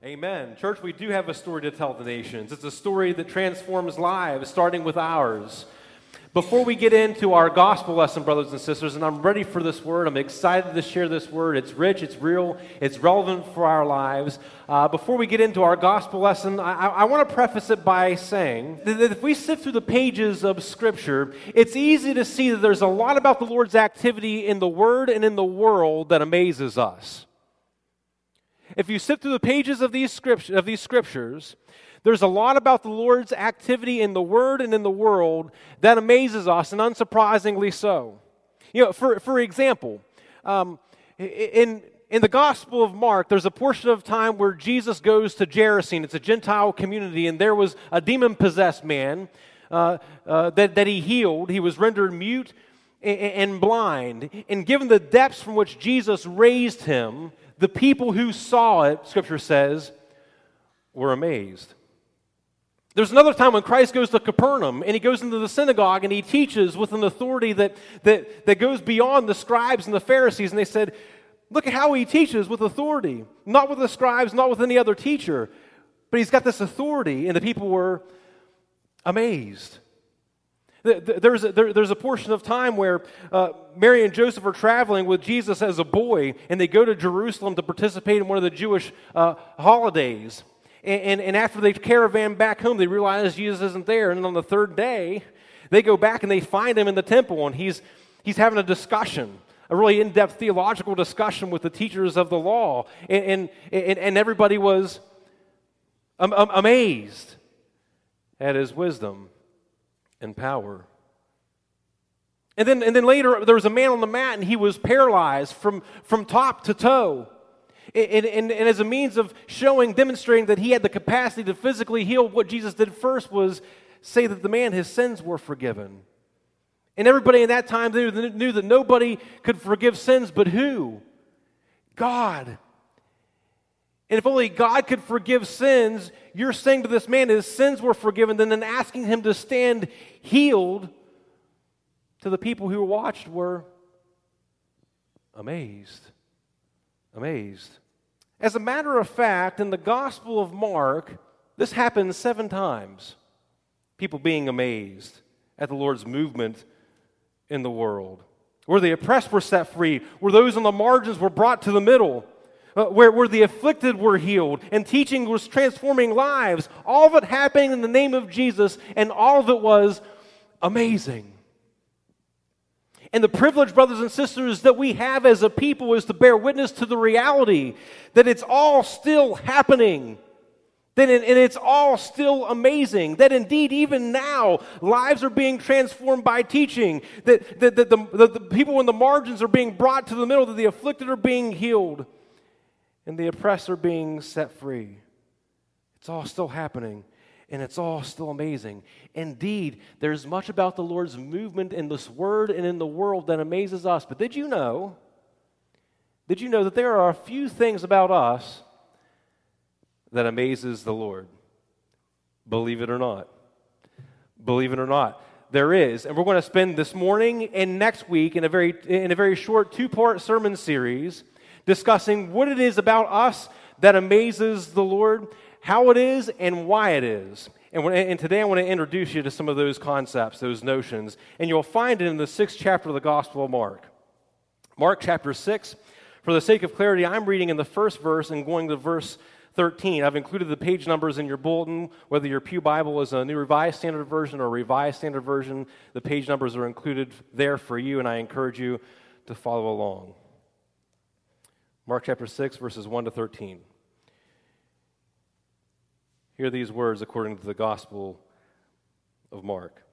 Amen. Church, we do have a story to tell the nations. It's a story that transforms lives, starting with ours. Before we get into our gospel lesson, brothers and sisters, and I'm ready for this word, I'm excited to share this word. It's rich, it's real, it's relevant for our lives. Before we get into our gospel lesson, I want to preface it by saying that if we sift through the pages of Scripture, it's easy to see that there's a lot about the Lord's activity in the Word and in the world that amazes us. If you sift through the pages of these scriptures, there's a lot about the Lord's activity in the Word and in the world that amazes us, and unsurprisingly so. You know, for example, in the Gospel of Mark, there's a portion of time where Jesus goes to Gerasene. It's a Gentile community, and there was a demon-possessed man that he healed. He was rendered mute and blind. And given the depths from which Jesus raised him, the people who saw it, Scripture says, were amazed. There's another time when Christ goes to Capernaum, and he goes into the synagogue, and he teaches with an authority that goes beyond the scribes and the Pharisees. And they said, look at how he teaches with authority. Not with the scribes, not with any other teacher. But he's got this authority, and the people were amazed. There's a portion of time where Mary and Joseph are traveling with Jesus as a boy, and they go to Jerusalem to participate in one of the Jewish holidays. And after they caravan back home, they realize Jesus isn't there. And on the third day, they go back and they find him in the temple, and he's having a discussion, a really in-depth theological discussion with the teachers of the law. And everybody was amazed at his wisdom and power. And then later, there was a man on the mat, and he was paralyzed from top to toe. And as a means of demonstrating that he had the capacity to physically heal, what Jesus did first was say that the man, his sins were forgiven. And everybody in that time knew that nobody could forgive sins but who? God. And if only God could forgive sins, you're saying to this man his sins were forgiven, then asking him to stand healed, to the people who watched were amazed. Amazed. As a matter of fact, in the Gospel of Mark, this happens 7 times. People being amazed at the Lord's movement in the world. Where the oppressed were set free, where those on the margins were brought to the middle, where the afflicted were healed, and teaching was transforming lives. All of it happening in the name of Jesus, and all of it was amazing. And the privilege, brothers and sisters, that we have as a people is to bear witness to the reality that it's all still happening. And it's all still amazing. That indeed, even now, lives are being transformed by teaching. That the people in the margins are being brought to the middle. That the afflicted are being healed. And the oppressed are being set free. It's all still happening. And it's all still amazing. Indeed, there's much about the Lord's movement in this word and in the world that amazes us. But did you know that there are a few things about us that amazes the Lord? Believe it or not. Believe it or not. There is. And we're going to spend this morning and next week in a very short 2-part sermon series discussing what it is about us that amazes the Lord, how it is, and why it is. And today I want to introduce you to some of those concepts, those notions, and you'll find it in the 6th chapter of the Gospel of Mark. Mark chapter 6. For the sake of clarity, I'm reading in the first verse and going to verse 13. I've included the page numbers in your bulletin. Whether your pew Bible is a New Revised Standard Version or a Revised Standard Version, the page numbers are included there for you, and I encourage you to follow along. Mark chapter 6, verses 1 to 13. Hear these words according to the Gospel of Mark.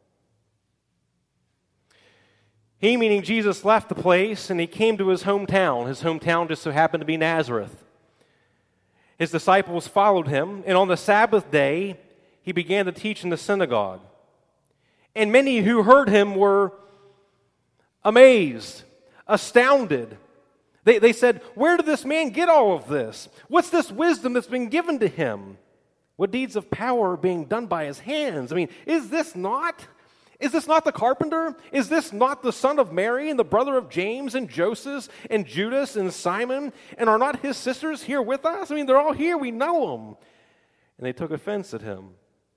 He, meaning Jesus, left the place, and he came to his hometown. His hometown just so happened to be Nazareth. His disciples followed him, and on the Sabbath day, he began to teach in the synagogue. And many who heard him were amazed, astounded. They said, "Where did this man get all of this? What's this wisdom that's been given to him? What deeds of power are being done by his hands? I mean, is this not Is this not the carpenter? Is this not the son of Mary and the brother of James and Joseph and Judas and Simon? And are not his sisters here with us? I mean, they're all here. We know them." And they took offense at him.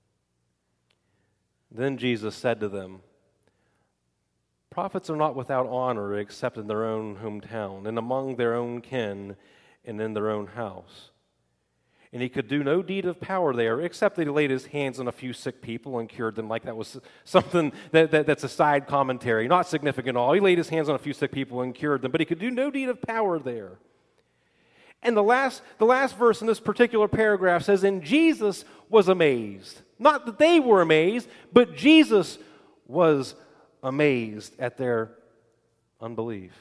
Then Jesus said to them, "Prophets are not without honor except in their own hometown and among their own kin and in their own house." And he could do no deed of power there, except that he laid his hands on a few sick people and cured them. Like that was something that's a side commentary, not significant at all. He laid his hands on a few sick people and cured them, but he could do no deed of power there. And the last verse in this particular paragraph says, "And Jesus was amazed." Not that they were amazed, but Jesus was amazed at their unbelief.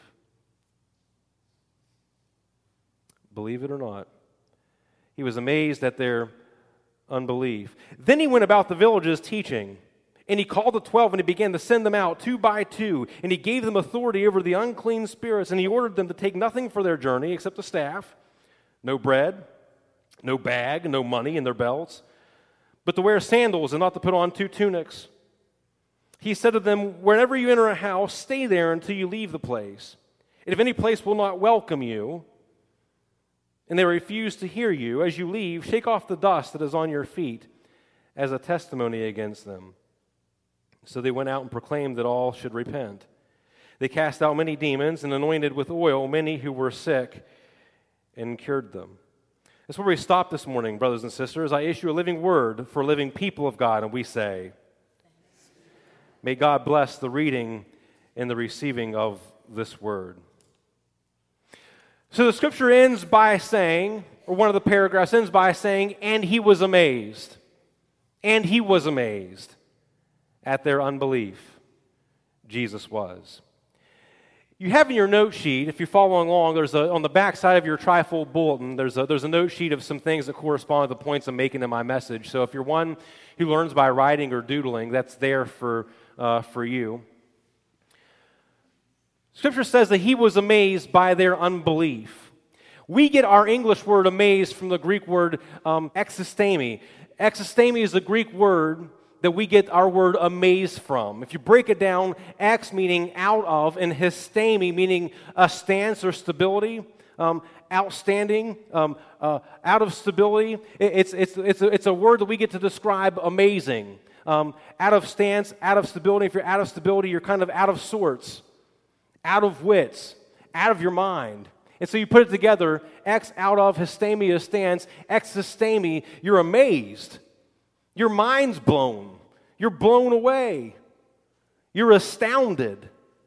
Believe it or not, he was amazed at their unbelief. Then he went about the villages teaching, and he called the 12, and he began to send them out 2 by 2, and he gave them authority over the unclean spirits, and he ordered them to take nothing for their journey except a staff, no bread, no bag, no money in their belts, but to wear sandals and not to put on 2 tunics. He said to them, "Wherever you enter a house, stay there until you leave the place. And if any place will not welcome you, and they refuse to hear you, as you leave, shake off the dust that is on your feet as a testimony against them." So they went out and proclaimed that all should repent. They cast out many demons and anointed with oil many who were sick and cured them. That's where we stop this morning, brothers and sisters. I issue a living word for living people of God, and we say, may God bless the reading and the receiving of this word. So the scripture ends by saying, or one of the paragraphs ends by saying, "And he was amazed." And he was amazed at their unbelief. Jesus was. You have in your note sheet, if you're following along, on the back side of your trifold bulletin, there's a note sheet of some things that correspond to the points I'm making in my message. So if you're one who learns by writing or doodling, that's there for you. Scripture says that he was amazed by their unbelief. We get our English word amazed from the Greek word existemi. Existemi is the Greek word that we get our word amazed from. If you break it down, ex meaning out of, and histemi meaning a stance or stability, outstanding, out of stability. It's a word that we get to describe amazing. Out of stance, out of stability. If you're out of stability, you're kind of out of sorts, out of wits, out of your mind. And so you put it together, ex out of, histemi a stance, existemi, you're amazed. Your mind's blown. You're blown away. You're astounded.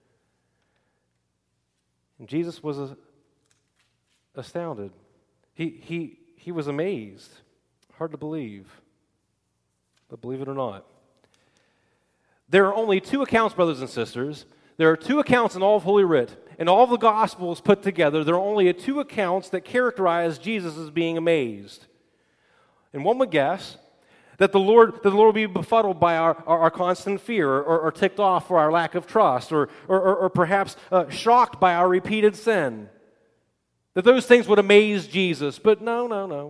And Jesus was astounded. He was amazed. Hard to believe. But believe it or not, there are only 2 accounts, brothers and sisters. There are 2 accounts in all of Holy Writ. In all of the Gospels put together, there are only 2 accounts that characterize Jesus as being amazed. And one would guess that the Lord will be befuddled by our constant fear, or ticked off for our lack of trust, or perhaps shocked by our repeated sin. That those things would amaze Jesus. But no.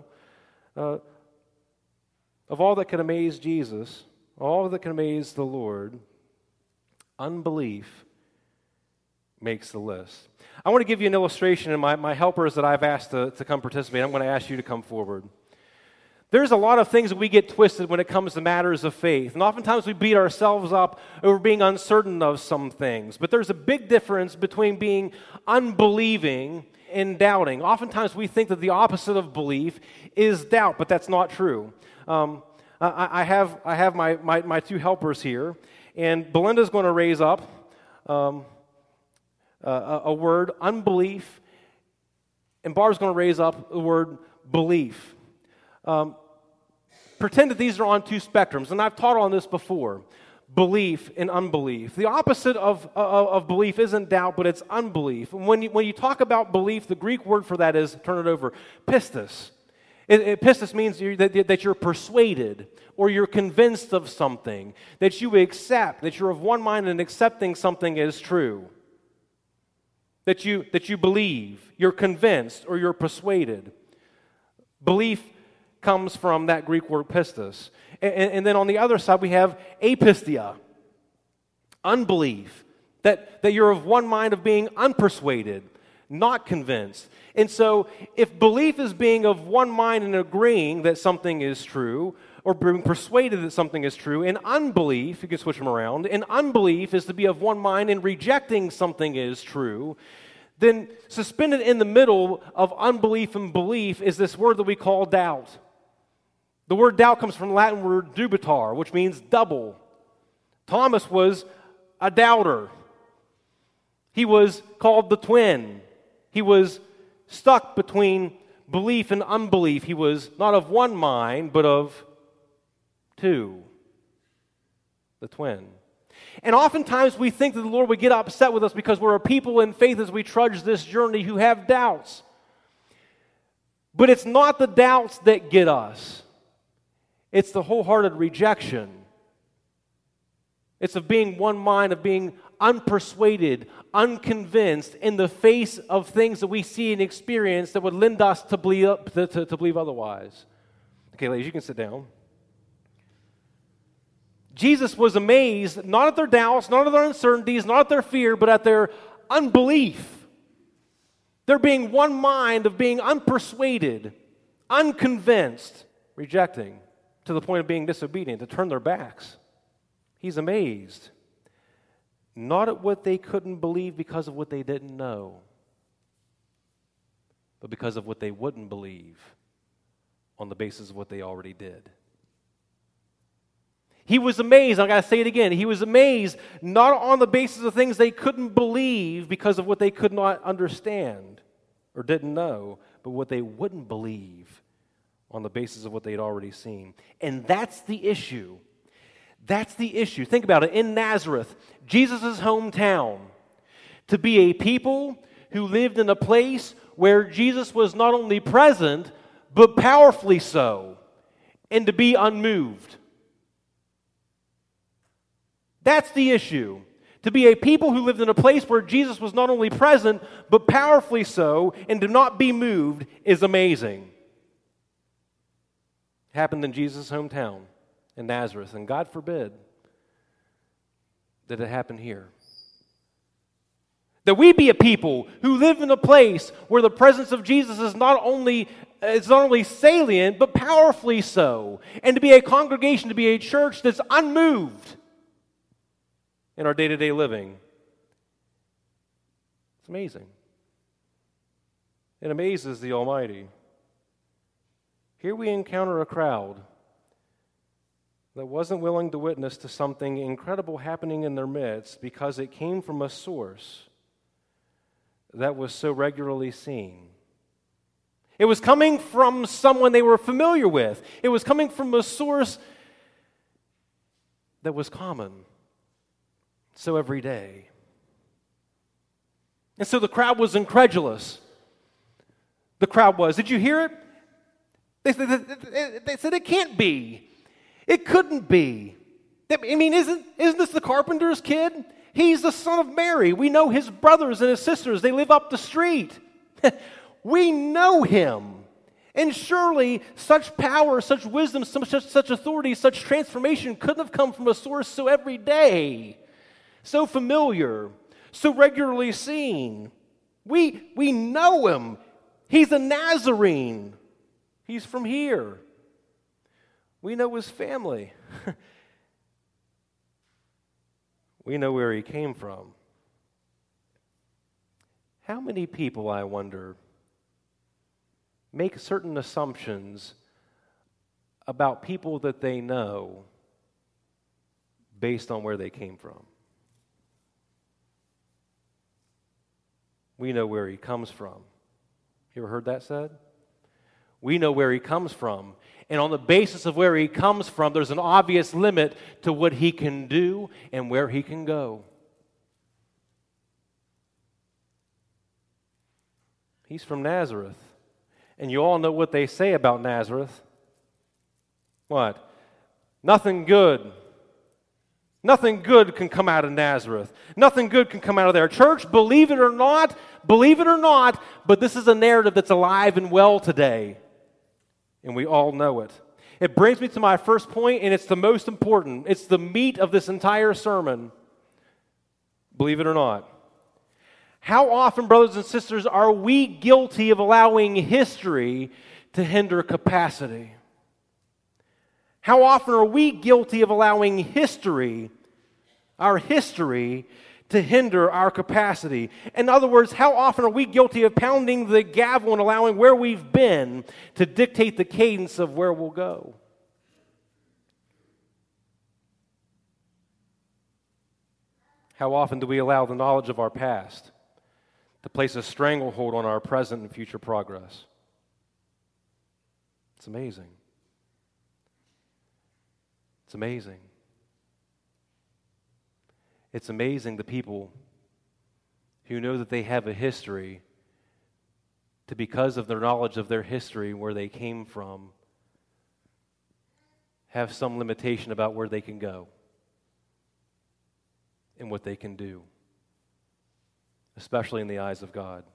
Of all that can amaze Jesus, all that can amaze the Lord, unbelief makes the list. I want to give you an illustration, and my helpers that I've asked to come participate, I'm going to ask you to come forward. There's a lot of things that we get twisted when it comes to matters of faith. And oftentimes we beat ourselves up over being uncertain of some things. But there's a big difference between being unbelieving and doubting. Oftentimes we think that the opposite of belief is doubt, but that's not true. I have my 2 helpers here, and Belinda's going to raise up a word, unbelief, and Barb's going to raise up the word belief. Pretend that these are on 2 spectrums, and I've taught on this before, belief and unbelief. The opposite of belief isn't doubt, but it's unbelief. And when you talk about belief, the Greek word for that is, turn it over, pistis. Pistis means that you're persuaded, or you're convinced of something, that you accept, that you're of one mind in accepting something as true, that you believe, you're convinced, or you're persuaded. Belief comes from that Greek word pistis. And then on the other side, we have apistia. unbelief, that you're of one mind of being unpersuaded, not convinced. And so if belief is being of one mind and agreeing that something is true, or being persuaded that something is true, and unbelief, you can switch them around, and unbelief is to be of one mind and rejecting something is true, then suspended in the middle of unbelief and belief is this word that we call doubt. The word doubt comes from the Latin word dubitar, which means double. Thomas was a doubter. He was called the twin. He was stuck between belief and unbelief. He was not of one mind, but of two. The twin. And oftentimes we think that the Lord would get upset with us because we're a people in faith as we trudge this journey who have doubts. But it's not the doubts that get us. It's the wholehearted rejection. It's of being one mind, of being unpersuaded, unconvinced in the face of things that we see and experience that would lend us to believe otherwise. Okay, ladies, you can sit down. Jesus was amazed, not at their doubts, not at their uncertainties, not at their fear, but at their unbelief. They're being one mind of being unpersuaded, unconvinced, rejecting, to the point of being disobedient, to turn their backs. He's amazed, not at what they couldn't believe because of what they didn't know, but because of what they wouldn't believe on the basis of what they already did. He was amazed, I've got to say it again, he was amazed not on the basis of things they couldn't believe because of what they could not understand or didn't know, but what they wouldn't believe on the basis of what they'd already seen. And that's the issue. That's the issue. Think about it. In Nazareth, Jesus' hometown, to be a people who lived in a place where Jesus was not only present, but powerfully so, and to be unmoved. That's the issue. To be a people who lived in a place where Jesus was not only present, but powerfully so, and to not be moved is amazing. It happened in Jesus' hometown, in Nazareth, and God forbid that it happened here. That we be a people who live in a place where the presence of Jesus is not only salient, but powerfully so. And to be a congregation, to be a church that's unmoved in our day-to-day living. It's amazing. It amazes the Almighty. Here we encounter a crowd that wasn't willing to witness to something incredible happening in their midst because it came from a source that was so regularly seen. It was coming from someone they were familiar with. It was coming from a source that was common, so every day. And so the crowd was incredulous. The crowd was. Did you hear it? They said it can't be. It couldn't be. I mean, isn't this the carpenter's kid? He's the son of Mary. We know his brothers and his sisters. They live up the street. We know him. And surely such power, such wisdom, such authority, such transformation couldn't have come from a source so everyday, so familiar, so regularly seen. We know him. He's a Nazarene. He's from here. We know his family. We know where he came from. How many people, I wonder, make certain assumptions about people that they know based on where they came from? We know where he comes from. You ever heard that said? We know where he comes from. And on the basis of where he comes from, there's an obvious limit to what he can do and where he can go. He's from Nazareth. And you all know what they say about Nazareth. What? Nothing good. Nothing good can come out of Nazareth. Nothing good can come out of there. Church, believe it or not, but this is a narrative that's alive and well today. And we all know it. It brings me to my first point, and it's the most important. It's the meat of this entire sermon. Believe it or not. How often, brothers and sisters, are we guilty of allowing history to hinder capacity? How often are we guilty of allowing history, our history, to hinder our capacity? In other words, how often are we guilty of pounding the gavel and allowing where we've been to dictate the cadence of where we'll go? How often do we allow the knowledge of our past to place a stranglehold on our present and future progress? It's amazing. It's amazing. It's amazing the people who know that they have a history to, because of their knowledge of their history, where they came from, have some limitation about where they can go and what they can do, especially in the eyes of God.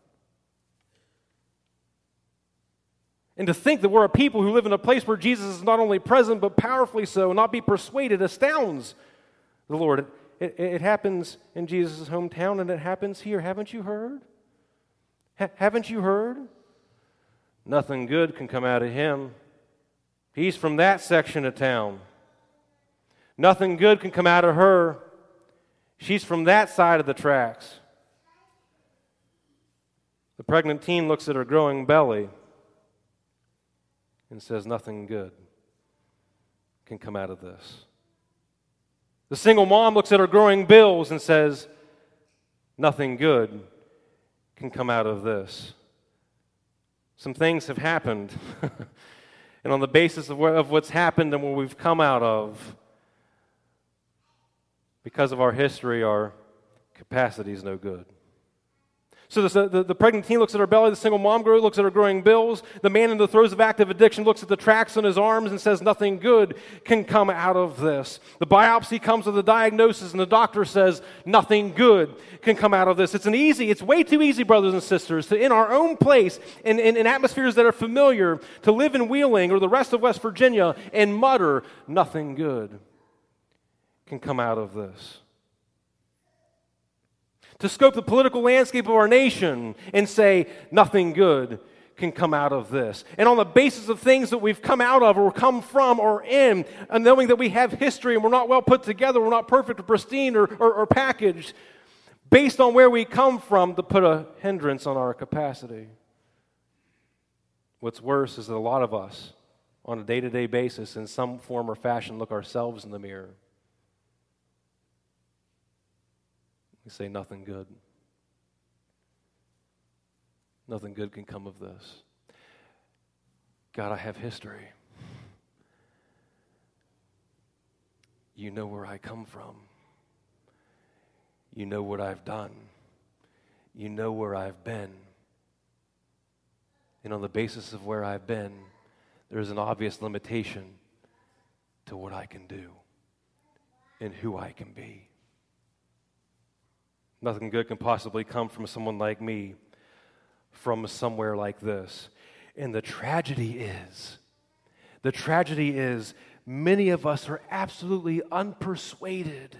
And to think that we're a people who live in a place where Jesus is not only present, but powerfully so, and not be persuaded, astounds the Lord. It happens in Jesus' hometown, and it happens here. Haven't you heard? Haven't you heard? Nothing good can come out of him. He's from that section of town. Nothing good can come out of her. She's from that side of the tracks. The pregnant teen looks at her growing belly and says, nothing good can come out of this. The single mom looks at her growing bills and says, nothing good can come out of this. Some things have happened. And on the basis of what's happened and what we've come out of, because of our history, our capacity is no good. So the pregnant teen looks at her belly, the single mom looks at her growing bills, the man in the throes of active addiction looks at the tracks on his arms and says nothing good can come out of this. The biopsy comes with a diagnosis and the doctor says nothing good can come out of this. It's way too easy, brothers and sisters, to in our own place, in atmospheres that are familiar, to live in Wheeling or the rest of West Virginia and mutter nothing good can come out of this. To scope the political landscape of our nation and say, nothing good can come out of this. And on the basis of things that we've come out of or come from or in, and knowing that we have history and we're not well put together, we're not perfect or pristine or packaged, based on where we come from, to put a hindrance on our capacity. What's worse is that a lot of us, on a day-to-day basis, in some form or fashion, look ourselves in the mirror. We say nothing good. Nothing good can come of this. God, I have history. You know where I come from. You know what I've done. You know where I've been. And on the basis of where I've been, there's an obvious limitation to what I can do and who I can be. Nothing good can possibly come from someone like me, from somewhere like this. And the tragedy is, many of us are absolutely unpersuaded,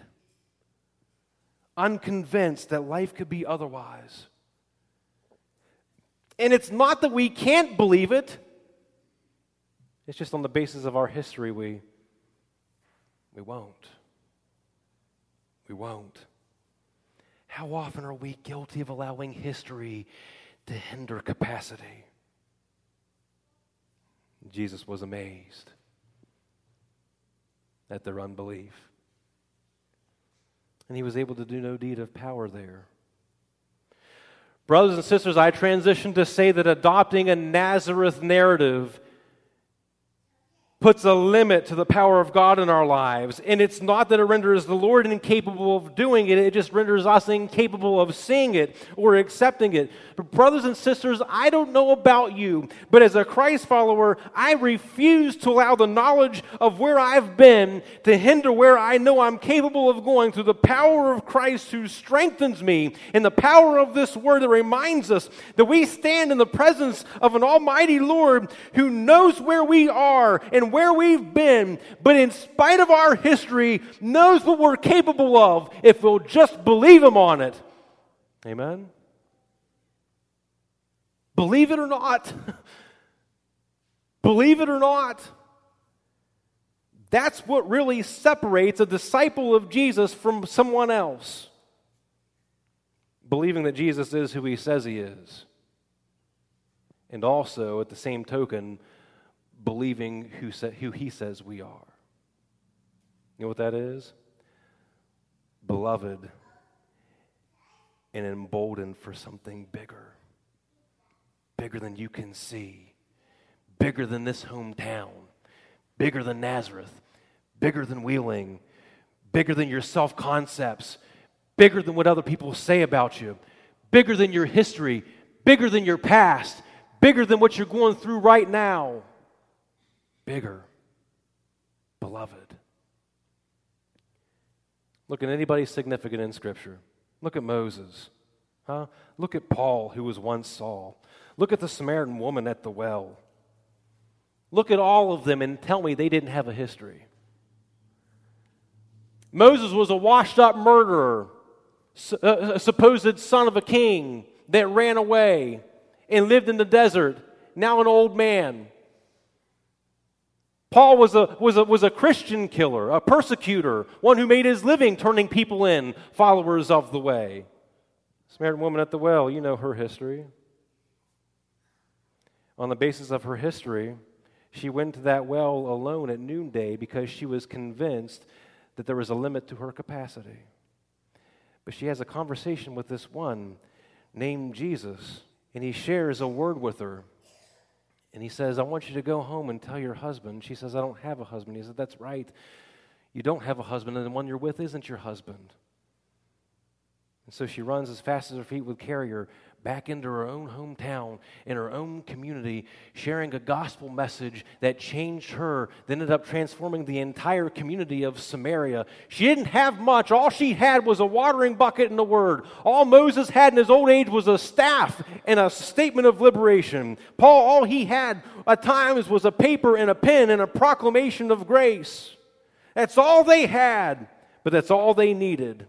unconvinced that life could be otherwise. And it's not that we can't believe it. It's just on the basis of our history, we won't. We won't. How often are we guilty of allowing history to hinder capacity? Jesus was amazed at their unbelief. And he was able to do no deed of power there. Brothers and sisters, I transition to say that adopting a Nazareth narrative puts a limit to the power of God in our lives. And it's not that it renders the Lord incapable of doing it, it just renders us incapable of seeing it or accepting it. But brothers and sisters, I don't know about you, but as a Christ follower, I refuse to allow the knowledge of where I've been to hinder where I know I'm capable of going through the power of Christ who strengthens me and the power of this word that reminds us that we stand in the presence of an almighty Lord who knows where we are and and where we've been, but in spite of our history, knows what we're capable of if we'll just believe Him on it. Amen? Believe it or not. Believe it or not. That's what really separates a disciple of Jesus from someone else. Believing that Jesus is who He says He is. And also, at the same token, believing who He says we are. You know what that is? Beloved and emboldened for something bigger. Bigger than you can see. Bigger than this hometown. Bigger than Nazareth. Bigger than Wheeling. Bigger than your self-concepts. Bigger than what other people say about you. Bigger than your history. Bigger than your past. Bigger than what you're going through right now. Bigger. Beloved. Look at anybody significant in Scripture. Look at Moses. Look at Paul, who was once Saul. Look at the Samaritan woman at the well. Look at all of them and tell me they didn't have a history. Moses was a washed-up murderer, a supposed son of a king that ran away and lived in the desert, now an old man. Paul was a Christian killer, a persecutor, one who made his living turning people in, followers of the way. Samaritan woman at the well, you know her history. On the basis of her history, she went to that well alone at noonday because she was convinced that there was a limit to her capacity. But she has a conversation with this one named Jesus, and He shares a word with her. And He says, I want you to go home and tell your husband. She says, I don't have a husband. He said, that's right. You don't have a husband, and the one you're with isn't your husband. And so she runs as fast as her feet would carry her back into her own hometown, in her own community, sharing a gospel message that changed her, that ended up transforming the entire community of Samaria. She didn't have much. All she had was a watering bucket and a word. All Moses had in his old age was a staff and a statement of liberation. Paul, all he had at times was a paper and a pen and a proclamation of grace. That's all they had, but that's all they needed.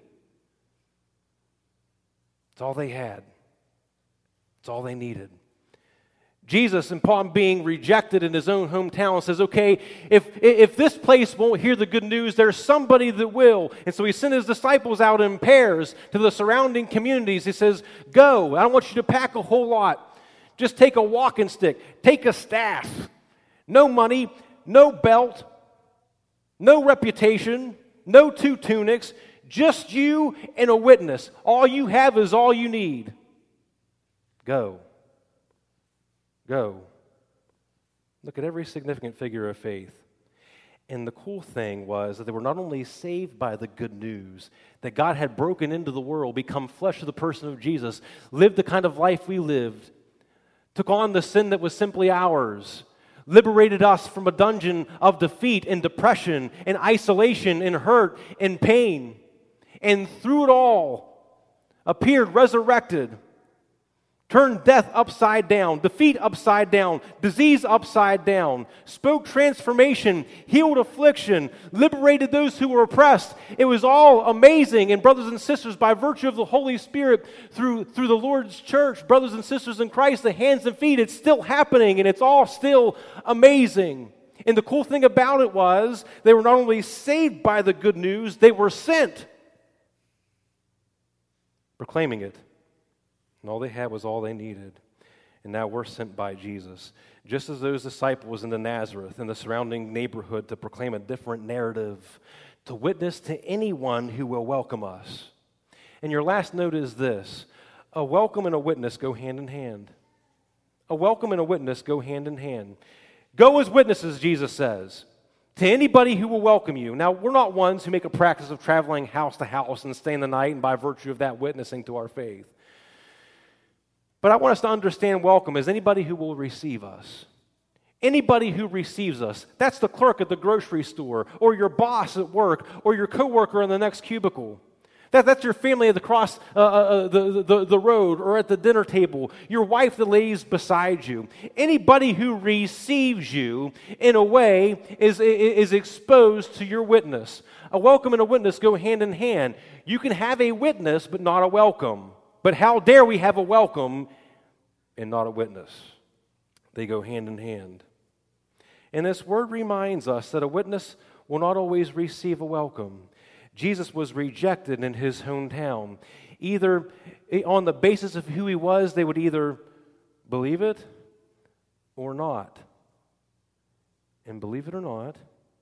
That's all they had. It's all they needed. Jesus, upon being rejected in His own hometown, says, okay, if this place won't hear the good news, there's somebody that will. And so He sent His disciples out in pairs to the surrounding communities. He says, go. I don't want you to pack a whole lot. Just take a walking stick. Take a staff. No money, no belt, no reputation, no 2 tunics, just you and a witness. All you have is all you need. Go. Go. Look at every significant figure of faith. And the cool thing was that they were not only saved by the good news, that God had broken into the world, become flesh of the person of Jesus, lived the kind of life we lived, took on the sin that was simply ours, liberated us from a dungeon of defeat and depression and isolation and hurt and pain, and through it all appeared resurrected, turned death upside down, defeat upside down, disease upside down, spoke transformation, healed affliction, liberated those who were oppressed. It was all amazing. And brothers and sisters, by virtue of the Holy Spirit, through the Lord's church, brothers and sisters in Christ, the hands and feet, it's still happening, and it's all still amazing. And the cool thing about it was, they were not only saved by the good news, they were sent, proclaiming it. And all they had was all they needed. And now we're sent by Jesus. Just as those disciples in the Nazareth and the surrounding neighborhood, to proclaim a different narrative, to witness to anyone who will welcome us. And your last note is this: a welcome and a witness go hand in hand. A welcome and a witness go hand in hand. Go as witnesses, Jesus says, to anybody who will welcome you. Now, we're not ones who make a practice of traveling house to house and staying the night, and by virtue of that witnessing to our faith. But I want us to understand welcome as anybody who will receive us. Anybody who receives us. That's the clerk at the grocery store, or your boss at work, or your coworker in the next cubicle. That's your family at the road or at the dinner table, your wife that lays beside you. Anybody who receives you in a way is exposed to your witness. A welcome and a witness go hand in hand. You can have a witness but not a welcome. But how dare we have a welcome and not a witness? They go hand in hand. And this word reminds us that a witness will not always receive a welcome. Jesus was rejected in his hometown. Either on the basis of who he was, they would either believe it or not. And believe it or not,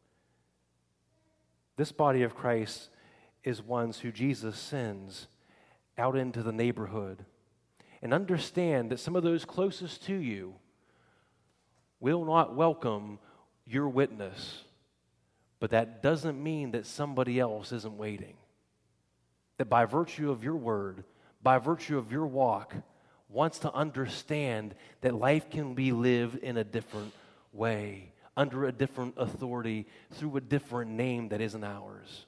this body of Christ is ones who Jesus sends out into the neighborhood. And understand that some of those closest to you will not welcome your witness. But that doesn't mean that somebody else isn't waiting. That by virtue of your word, by virtue of your walk, wants to understand that life can be lived in a different way, under a different authority, through a different name that isn't ours.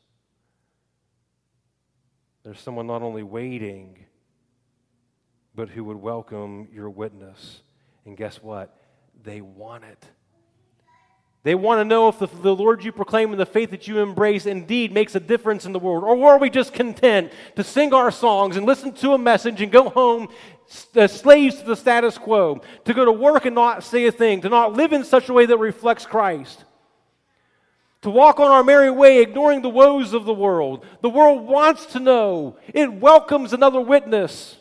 There's someone not only waiting, but who would welcome your witness. And guess what? They want it. They want to know if the Lord you proclaim and the faith that you embrace indeed makes a difference in the world. Or are we just content to sing our songs and listen to a message and go home slaves to the status quo, to go to work and not say a thing, to not live in such a way that reflects Christ, to walk on our merry way ignoring the woes of the world? The world wants to know. It welcomes another witness.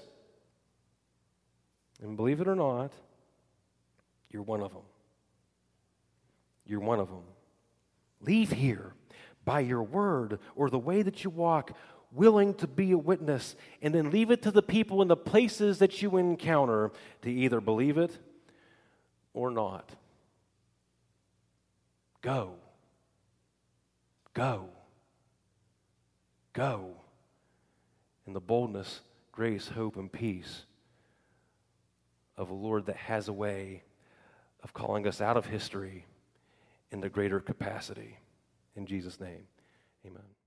And believe it or not, you're one of them. You're one of them. Leave here by your word or the way that you walk, willing to be a witness, and then leave it to the people in the places that you encounter to either believe it or not. Go. Go. Go. In the boldness, grace, hope, and peace of a Lord that has a way of calling us out of history into greater capacity. In Jesus' name, amen.